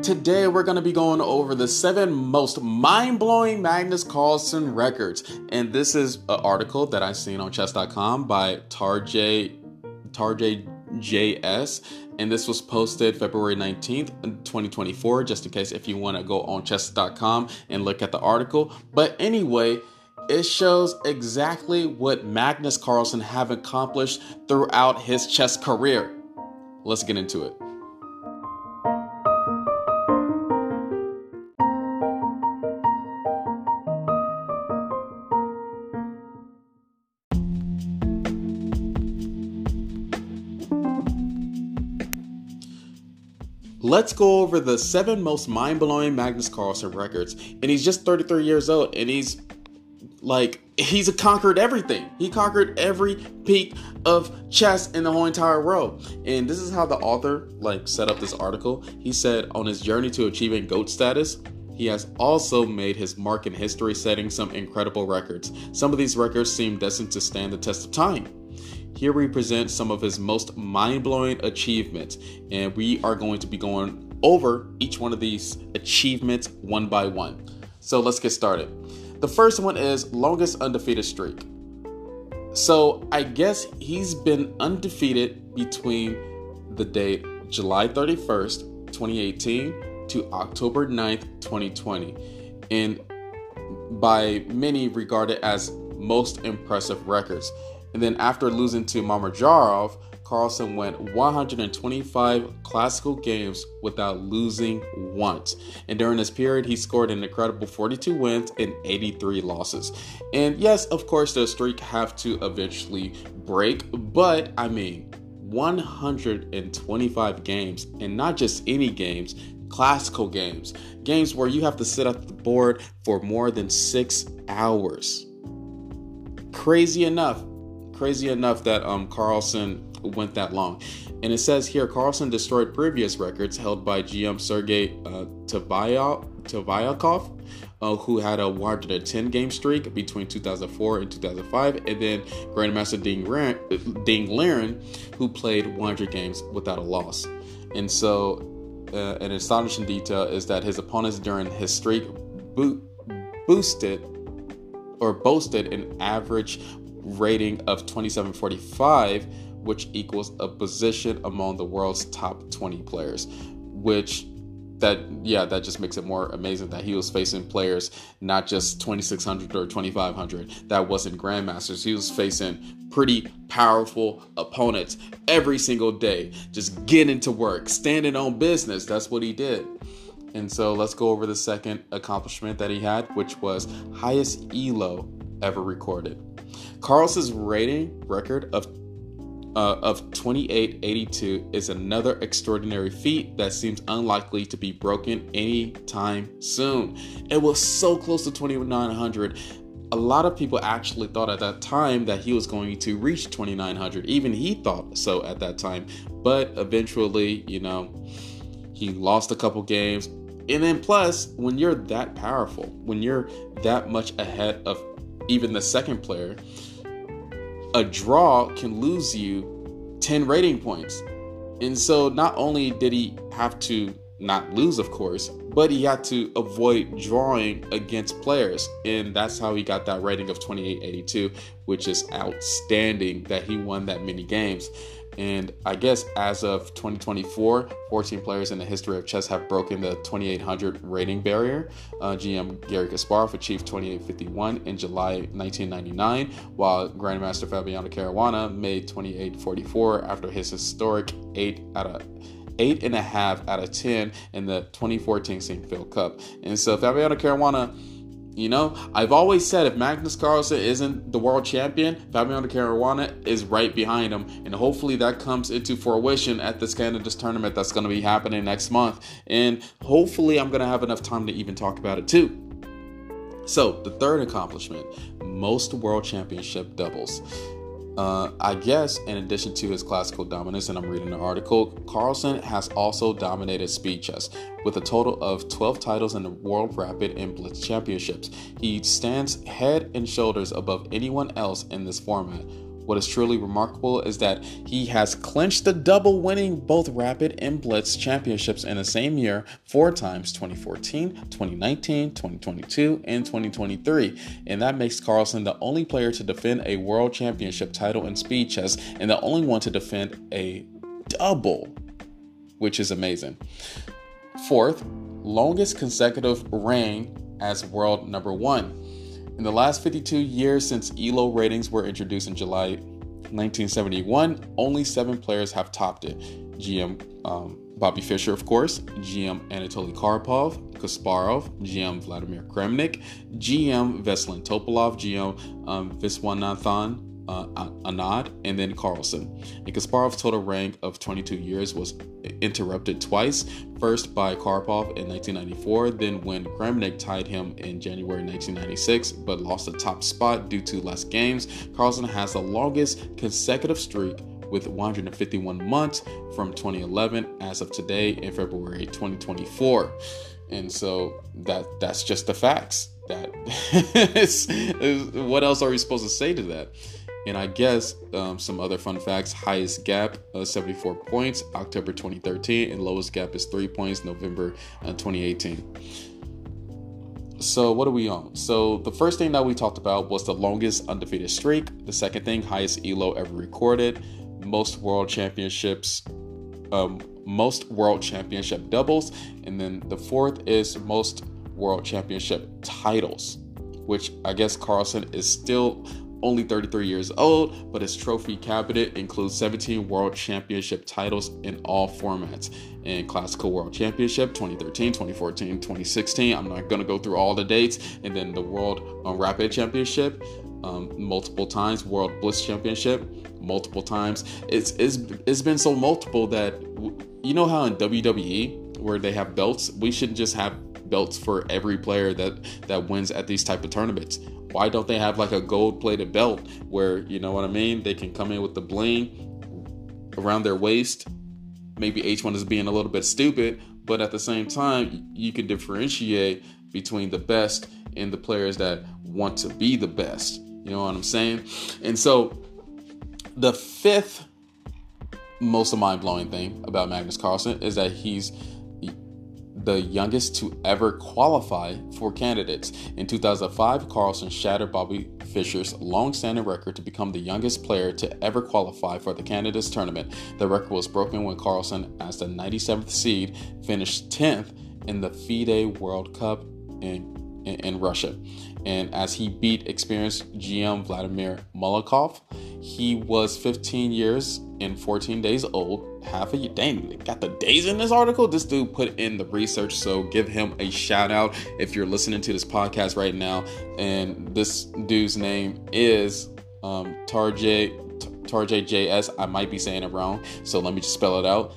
Today we're going to be going over the 7 most mind-blowing Magnus Carlsen records. And this is an article that I've seen on chess.com by Tarjay JS. And this was posted February 19th, 2024, just in case if you want to go on chess.com and look at the article. But anyway, it shows exactly what Magnus Carlsen have accomplished throughout his chess career. Let's get into it. Let's go over the 7 most mind-blowing Magnus Carlsen records. And he's just 33 years old, and he's conquered everything. He conquered every peak of chess in the whole entire world. And this is how the author set up this article. He said on his journey to achieving GOAT status, he has also made his mark in history, setting some incredible records. Some of these records seem destined to stand the test of time. Here we present some of his most mind-blowing achievements, and we are going to be going over each one of these achievements one by one. So let's get started. The first one is longest undefeated streak. So I guess he's been undefeated between the date July 31st, 2018 to October 9th, 2020, and by many regarded as most impressive records. And then after losing to Mamedyarov, Carlsen went 125 classical games without losing once. And during this period, he scored an incredible 42 wins and 83 losses. And yes, of course, the streak have to eventually break. But 125 games, and not just any games, classical games. Games where you have to sit at the board for more than 6 hours. Crazy enough that Carlsen went that long. And it says here, Carlsen destroyed previous records held by GM Sergei Tvyakov, who had a 110 game streak between 2004 and 2005, and then Grandmaster Ding Liren, who played 100 games without a loss. And so an astonishing detail is that his opponents during his streak boasted an average rating of 2745, which equals a position among the world's top 20 players, that just makes it more amazing that he was facing players not just 2600 or 2500 that wasn't grandmasters. He was facing pretty powerful opponents every single day, just getting to work, standing on business. That's what he did. And so let's go over the second accomplishment that he had, which was highest ELO ever recorded. Carlsen's rating record of 2882 is another extraordinary feat that seems unlikely to be broken anytime soon. It was so close to 2900. A lot of people actually thought at that time that he was going to reach 2900. Even he thought so at that time. But eventually, he lost a couple games. And then plus, when you're that powerful, when you're that much ahead of even the second player, a draw can lose you 10 rating points. And so not only did he have to not lose, of course, but he had to avoid drawing against players. And that's how he got that rating of 2882, which is outstanding that he won that many games. And I guess as of 2024, 14 players in the history of chess have broken the 2800 rating barrier. GM Garry Kasparov achieved 2851 in July 1999, while Grandmaster Fabiano Caruana made 2844 after his historic 8.5 out of 10 in the 2014 Sinquefield Cup. And so Fabiano Caruana, I've always said if Magnus Carlsen isn't the world champion, Fabiano Caruana is right behind him. And hopefully that comes into fruition at this Canada's tournament that's going to be happening next month. And hopefully I'm going to have enough time to even talk about it too. So the third accomplishment, most world championship doubles. I guess in addition to his classical dominance, and I'm reading the article, Carlsen has also dominated speed chess with a total of 12 titles in the World Rapid and Blitz Championships. He stands head and shoulders above anyone else in this format. What is truly remarkable is that he has clinched the double, winning both Rapid and Blitz championships in the same year 4 times, 2014, 2019, 2022, and 2023. And that makes Carlsen the only player to defend a world championship title in speed chess and the only one to defend a double, which is amazing. 4th, longest consecutive reign as world number 1. In the last 52 years since ELO ratings were introduced in July 1971, only 7 players have topped it. GM Bobby Fischer, of course, GM Anatoly Karpov, Kasparov, GM Vladimir Kramnik, GM Veselin Topalov, GM Viswanathan Anand, and then Carlsen. And Kasparov's total reign of 22 years was interrupted twice, first by Karpov in 1994, then when Kramnik tied him in January 1996, but lost the top spot due to less games. Carlsen has the longest consecutive streak with 151 months from 2011 as of today in February 2024. And so that's just the facts. That what else are we supposed to say to that? And I guess some other fun facts: highest gap, 74 points, October 2013, and lowest gap is 3 points, November 2018. So what are we on? So the first thing that we talked about was the longest undefeated streak. The second thing, highest ELO ever recorded, most world championship doubles, and then the 4th is most world championship titles, which I guess Carlsen is still only 33 years old, but his trophy cabinet includes 17 world championship titles in all formats. In Classical World Championship 2013, 2014, 2016. I'm not going to go through all the dates. And then the World Rapid Championship multiple times, World Blitz Championship multiple times. It's been so multiple that, you know how in WWE where they have belts, we shouldn't just have belts for every player that wins at these type of tournaments. Why don't they have like a gold-plated belt where, you know what I mean, they can come in with the bling around their waist? Maybe H1 is being a little bit stupid, but at the same time, you can differentiate between the best and the players that want to be the best. You know what I'm saying? And so the 5th most mind-blowing thing about Magnus Carlsen is that he's the youngest to ever qualify for candidates. In 2005, Carlsen shattered Bobby Fischer's long-standing record to become the youngest player to ever qualify for the candidates tournament. The record was broken when Carlsen, as the 97th seed, finished 10th in the FIDE World Cup in Russia. And as he beat experienced GM Vladimir Molokov, he was 15 years and 14 days old. Half a year. Dang, they got the days in this article. This dude put in the research, so give him a shout out if you're listening to this podcast right now. And this dude's name is Tarjay JS. I might be saying it wrong, so let me just spell it out.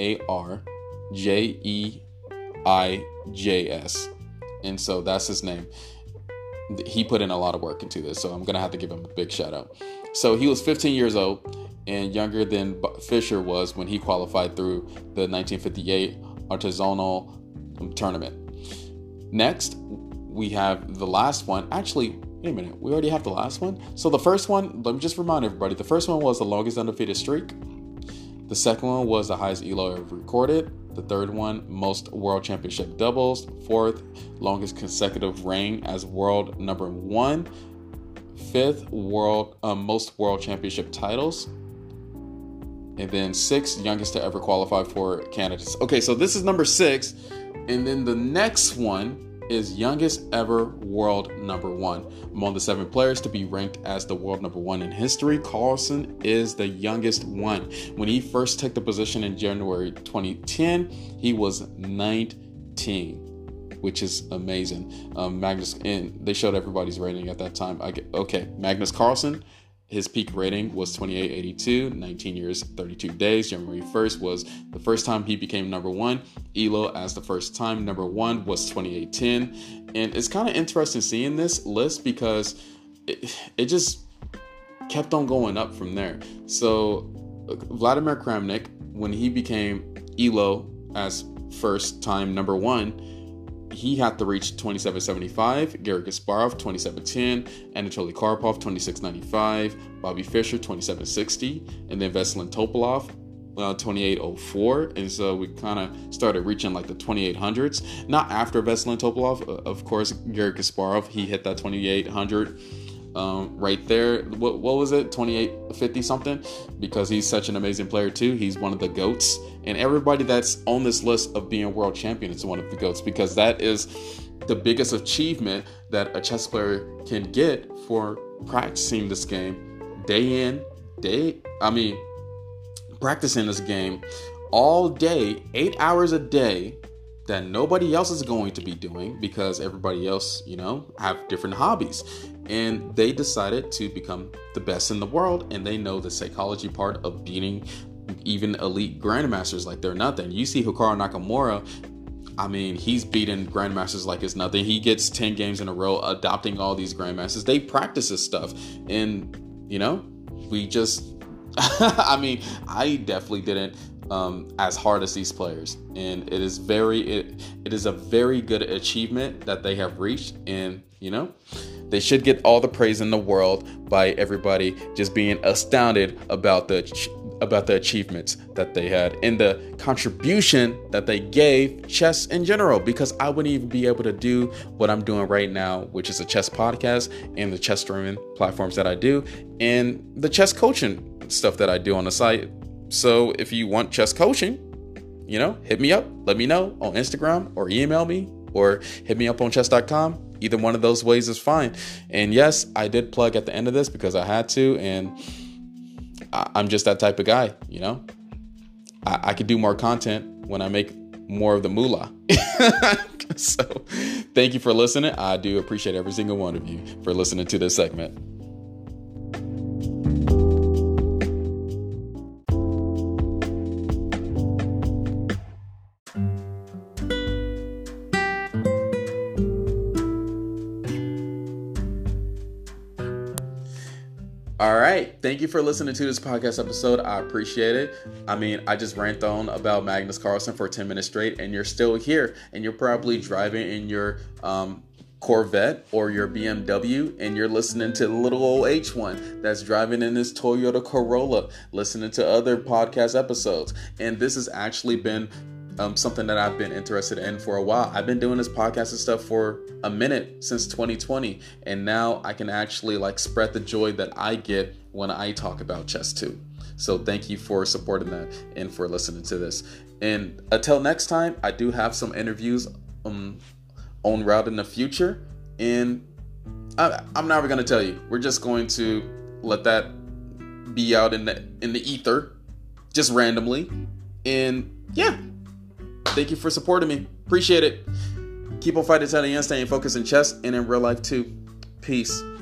TARJEIJS. And so that's his name. He put in a lot of work into this, so I'm going to have to give him a big shout out. So he was 15 years old and younger than Fischer was when he qualified through the 1958 Artisanal tournament. Next, we have the last one. Actually, wait a minute. We already have the last one? So the first one, let me just remind everybody, the first one was the longest undefeated streak. The second one was the highest ELO ever recorded. The third one, most world championship doubles. 4th, longest consecutive reign as world number 1. 5th, most world championship titles. And then 6th, youngest to ever qualify for candidates. Okay, so this is number 6. And then the next one is youngest ever world number 1. Among the 7 players to be ranked as the world number 1 in history, Carlsen is the youngest one. When he first took the position in January 2010, he was 19, which is amazing. And they showed everybody's rating at that time. Magnus Carlsen, his peak rating was 2882, 19 years, 32 days. January 1st was the first time he became number 1. ELO as the first time number 1 was 2810. And it's kind of interesting seeing this list because it just kept on going up from there. So Vladimir Kramnik, when he became ELO as first time number 1, he had to reach 2775, Garry Kasparov 2710, Anatoly Karpov 2695, Bobby Fischer 2760, and then Veselin Topalov 2804. And so we kind of started reaching like the 2800s. Not after Veselin Topalov, of course. Garry Kasparov, he hit that 2800 right there. What was it, 2850 something, because he's such an amazing player too. He's one of the GOATs, and everybody that's on this list of being world champion is one of the GOATs, because that is the biggest achievement that a chess player can get for practicing this game practicing this game all day, 8 hours a day, that nobody else is going to be doing, because everybody else, have different hobbies. And they decided to become the best in the world, and they know the psychology part of beating even elite grandmasters like they're nothing. You see Hikaru Nakamura, he's beaten grandmasters like it's nothing. He gets 10 games in a row adopting all these grandmasters. They practice this stuff, and we just I definitely didn't as hard as these players, and it is a very good achievement that they have reached. And they should get all the praise in the world by everybody just being astounded about the achievements that they had and the contribution that they gave chess in general, because I wouldn't even be able to do what I'm doing right now, which is a chess podcast and the chess streaming platforms that I do and the chess coaching stuff that I do on the site. So if you want chess coaching, hit me up, let me know on Instagram, or email me, or hit me up on chess.com. Either one of those ways is fine. And yes, I did plug at the end of this because I had to, and I'm just that type of guy, I could do more content when I make more of the moolah. So thank you for listening. I do appreciate every single one of you for listening to this segment. All right. Thank you for listening to this podcast episode. I appreciate it. I just rant on about Magnus Carlsen for 10 minutes straight, and you're still here, and you're probably driving in your Corvette or your BMW, and you're listening to the little old H1 that's driving in this Toyota Corolla, listening to other podcast episodes. And this has actually been something that I've been interested in for a while. I've been doing this podcast and stuff for a minute, since 2020, and now I can actually spread the joy that I get when I talk about chess too. So thank you for supporting that and for listening to this. And until next time, I do have some interviews on route in the future, and I'm never going to tell you. We're just going to let that be out in the ether, just randomly. And yeah. Thank you for supporting me. Appreciate it. Keep on fighting, staying focused in chess and in real life too. Peace.